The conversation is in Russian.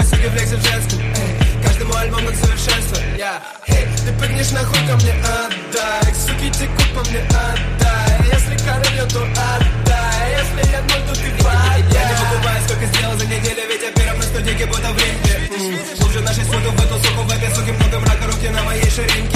мой суки флексит женским. Каждый мой альбом как совершенство. Ты прыгнешь нахуй ко мне, отдай. Суки текут по мне, отдай. Если короню, то отдай. Если я ноль, то ты подай. Я не покупаю, сколько сделал за неделю. Ведь я первым на студийке, будто в ринге. Глубже нашей суки в эту суку, в этой суке много мрака, руки на моей ширинке.